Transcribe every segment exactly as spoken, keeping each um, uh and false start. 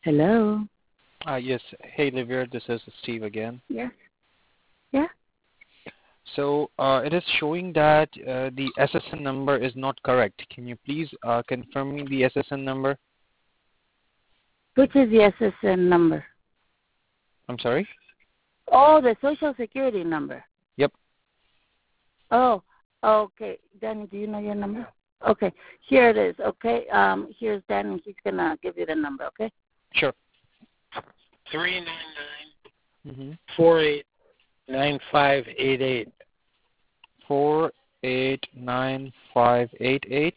Hello. Uh, yes. Hey, Livia, this is Steve again. Yes. Yeah. So uh, it is showing that uh, the S S N number is not correct. Can you please uh, confirm me the S S N number? Which is the S S N number? I'm sorry? Oh, the Social Security number. Yep. Oh, okay. Danny, do you know your number? Okay. Here it is. Okay. Um, here's Danny. He's gonna give you the number. Okay. Sure. Three nine nine Mm-hmm. four eight nine five eight eight. Four eight nine five eight eight.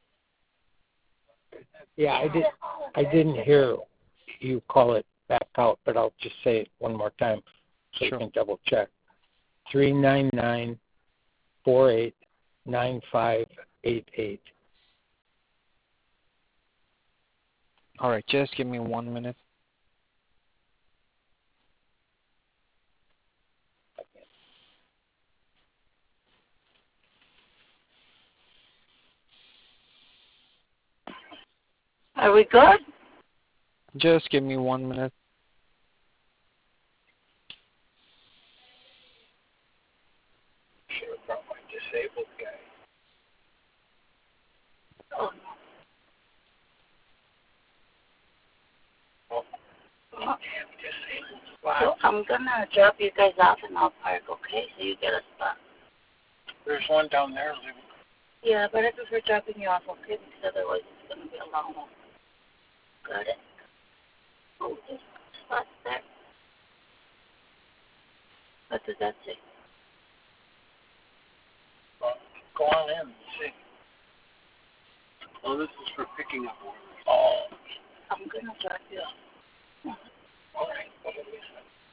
Yeah, I did. I didn't hear you call it back out, but I'll just say it one more time so Sure. you can double check. Three nine nine four eight nine five eight eight. All right, just give me one minute. Are we good? Just give me one minute. Should have brought my disabled guy. Oh. Oh, Oh. damn disabled. So Wow. I'm gonna drop you guys off in our park, okay? So you get a spot. There's one down there, Libby. Yeah, but I prefer dropping you off, okay? Because otherwise it's gonna be a long one. Got it? Oh, there's spots there. What does that say? Well, go on in and see. Oh, this is for picking up orders. Oh, I'm gonna drop you off. all right. What is it?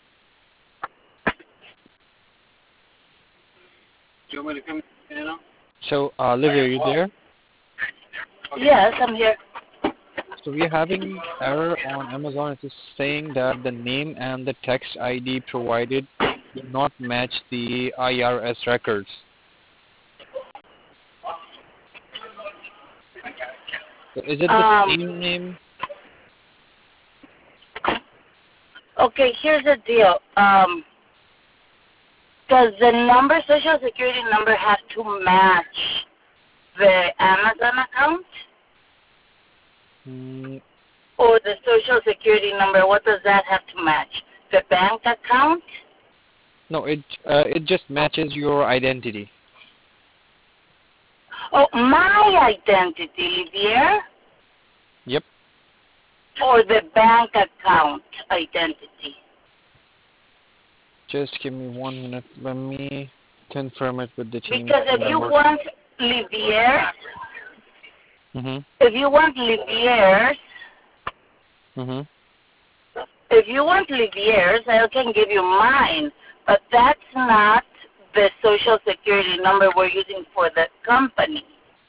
Do you want me to come in now? So, uh, Livia, are you there? Yes, I'm here. So we are having error on Amazon. It is saying that the name and the text I D provided do not match the I R S records. So is it the Um, same name? Okay, here's the deal. Um, does the number, Social Security number, have to match the Amazon account Mm, or the Social Security number? What does that have to match? The bank account? no, it uh, it just matches your identity. Oh, my identity, Livier, Yep. or the bank account identity? Just give me one minute. Let me confirm it with the team. Because if you want Livier, Mhm. if you want Livier's, Mhm. if you want Livier's, I can give you mine, but that's not the Social Security number we're using for the company.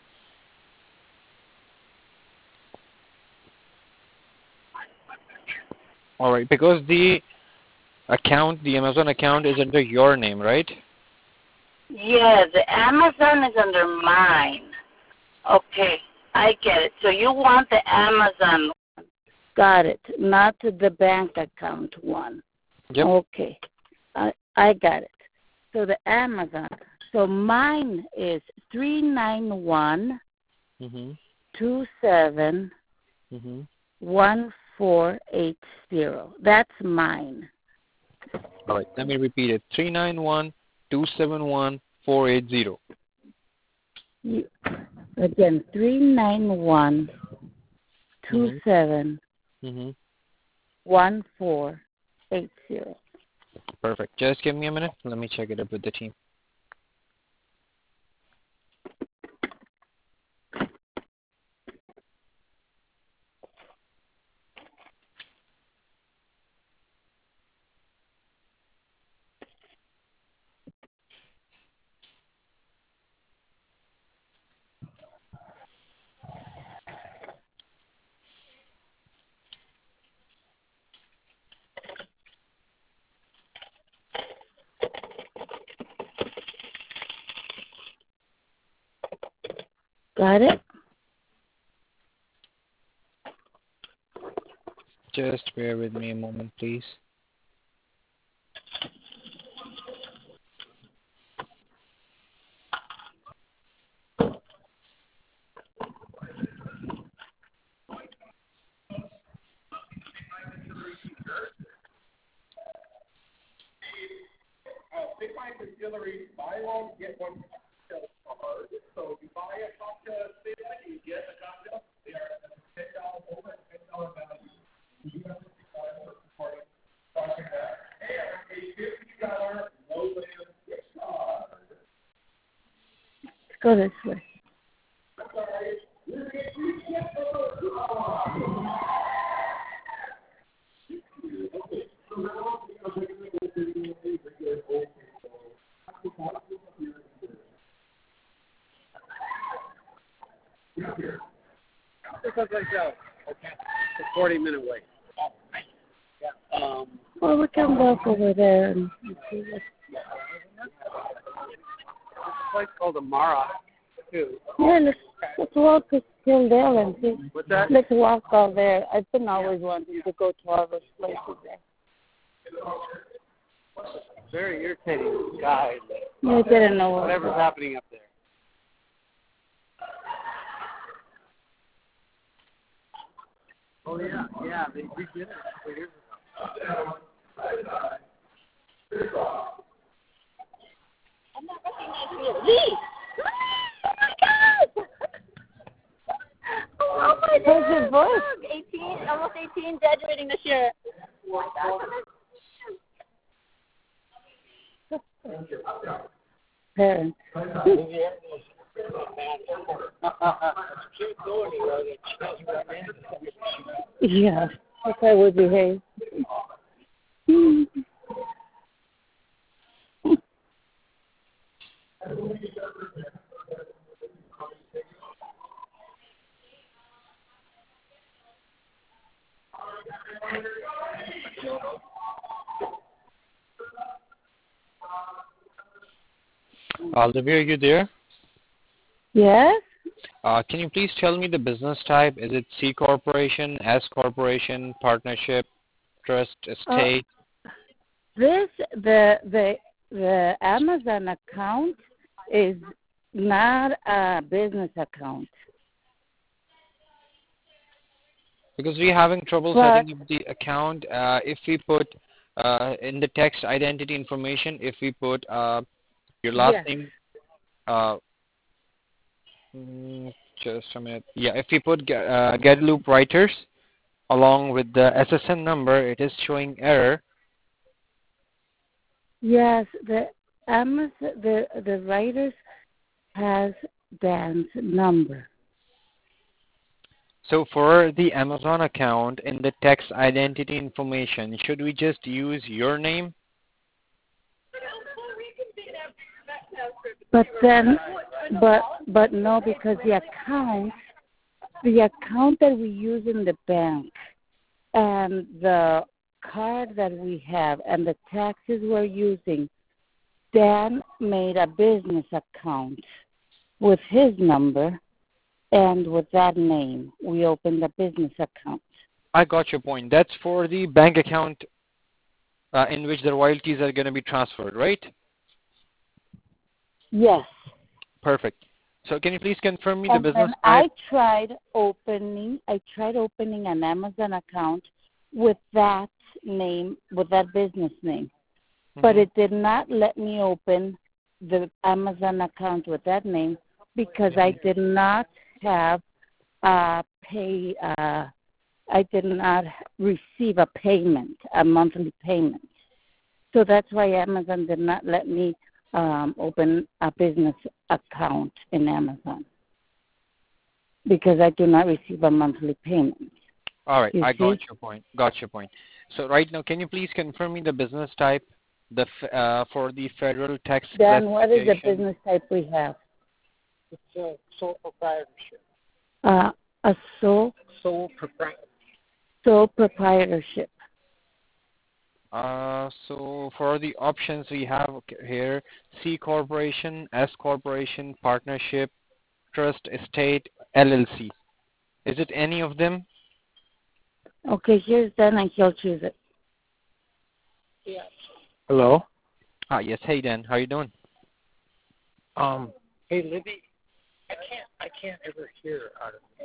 All right, because the account, the Amazon account, is under your name, right? Yeah, the Amazon is under mine. Okay, I get it. So you want the Amazon. Got it. Not the bank account one. Yep. Okay, I I got it. So the Amazon. So mine is three nine one Mhm. two seven Mhm. one four eight zero. That's mine. All right. Let me repeat it. Three nine one two seven one four eight zero. You, again, three nine one two seven Mhm. one four eight zero. Perfect. Just give me a minute. Let me check it up with the team. Got it? Just bear with me a moment, please. Big Mike Distillery, buy one, get one cocktail card. So you buy a cocktail at Big Mike, you get a cocktail. They are ten dollars over ten dollars value. You have to buy more for it. And a fifty dollar low land gift card. Let's go this way. Because like that, okay, it's a forty minute wait. Yeah. Um. Well, we can walk over there and see what. There's a place called Amara, too. Yeah, let's, let's walk till there and see. What's that? Let's walk out there. I've been always wanting to go to all those places there. Very irritating guy. I didn't know what. Whatever's happening up there. Oh yeah, yeah, they redid it a couple years ago. I'm not recognizing you. Lee! Oh my God! Oh my God! How's your voice? eighteen, almost eighteen, graduating this year. Parents. Yeah, that's how I would behave. Olivia, are you there? Yes? Uh, can you please tell me the business type? Is it C corporation, S corporation, partnership, trust, estate? Uh, this the the the Amazon account is not a business account. Because we're having trouble But, setting up the account. Uh, if we put uh, in the text identity information, if we put uh, your last yes. name, uh, mm, just a minute. Yeah, if we put uh, Guadeloupe Writers along with the S S N number, it is showing error. Yes, the Amazon the the writers has Dan's number. So for the Amazon account, in the text identity information, should we just use your name? But then, but but no, because the account, the account that we use in the bank, and the card that we have, and the taxes we're using, Dan made a business account with his number, and with that name, we opened a business account. I got your point. That's for the bank account uh, in which the royalties are going to be transferred, right? Yes. Perfect. So can you please confirm me and the business then type? I tried opening, I tried opening an Amazon account with that name, with that business name, mm-hmm. but it did not let me open the Amazon account with that name because I did not have a pay. Uh, I did not receive a payment, a monthly payment. So that's why Amazon did not let me um, open a business account in Amazon because I do not receive a monthly payment. All right, you I see? got your point. Got your point. So right now, can you please confirm me the business type, the uh, for the federal tax Dan, what is the classification? business type we have? It's a sole proprietorship. Uh, a sole Sole proprietorship. sole proprietorship. Uh, so for the options we have here, C corporation, S corporation, partnership, trust, estate, L L C. Is it any of them? Okay, here's Dan, and he'll choose it. Yeah. Hello? Ah, yes. Hey, Dan. How you doing? Um, hey, Libby, I can't, I can't ever hear out of